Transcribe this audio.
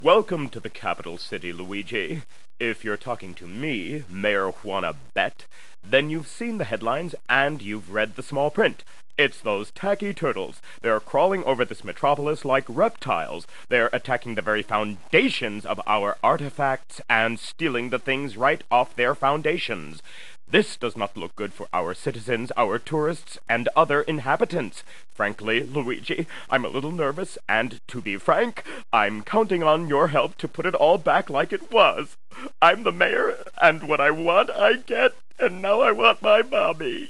Welcome to the capital city, Luigi. If you're talking to me, Mayor Juana Bet, then you've seen the headlines and you've read the small print. It's those tacky turtles. They're crawling over this metropolis like reptiles. They're attacking the very foundations of our artifacts and stealing the things right off their foundations. This does not look good for our citizens, our tourists, and other inhabitants. Frankly, Luigi, I'm a little nervous, and to be frank, I'm counting on your help to put it all back like it was. I'm the mayor, and what I want, I get, and now I want my mommy.